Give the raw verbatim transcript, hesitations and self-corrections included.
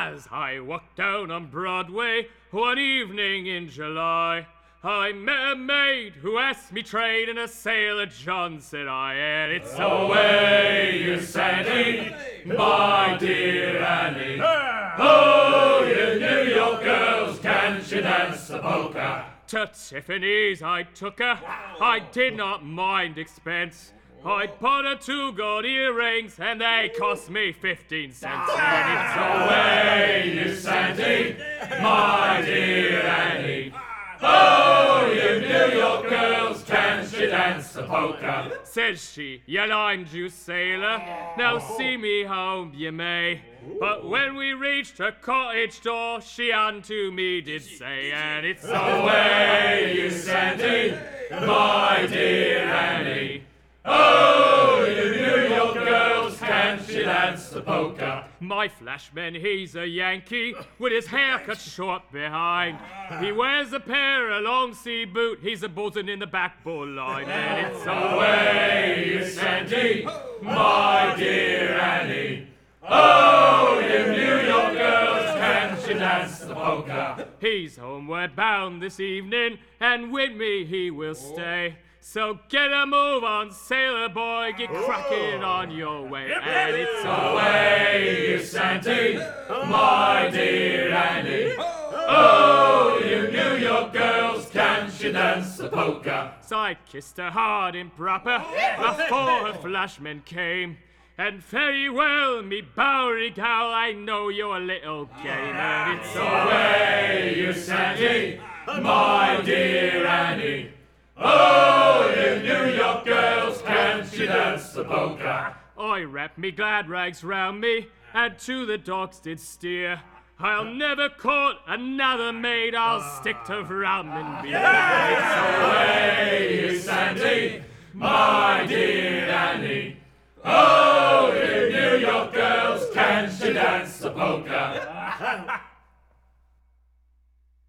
As I walked down on Broadway one evening in July, I met a maid who asked me trade, and a sailor John said I, and it's away you Sandy, my dear Annie. Oh, you New York girls, can't you dance the polka? To Tiffany's I took her, I did not mind expense. I bought her two gold earrings, and they cost me fifteen cents. And it's away you Sandy, my dear Annie. Oh, you New York girls, can't you dance the polka? Says she, you lime juice sailor, now see me home you may. But when we reached her cottage door, she unto me did say, and it's away you Sandy, my dear Annie. Oh, you New York girls, can't you dance the polka? My flashman, he's a Yankee, with his hair cut short behind. He wears a pair of long sea boot, he's a buzzing in the back bull line. And it's away, you Sandy, my dear Annie. Oh, you New York girls, can't you dance the polka? He's homeward bound this evening, and with me he will stay. So get a move on, sailor boy, get cracking on your way. And it's away, you Sandy, my dear Annie. Oh, you New York girls, can't you dance the polka? So I kissed her hard and proper before her flashman came. And very well, me Bowery gal, I know you're a little game. And it's away, you Sandy, my dear Annie. Oh, you New York girls, can't you dance the polka? I wrapped me glad rags round me, and to the docks did steer. I'll never court another maid, I'll stick to rum and beer. It's away, you Sandy, my dear Annie. Oh, you New York girls, can't you dance the polka?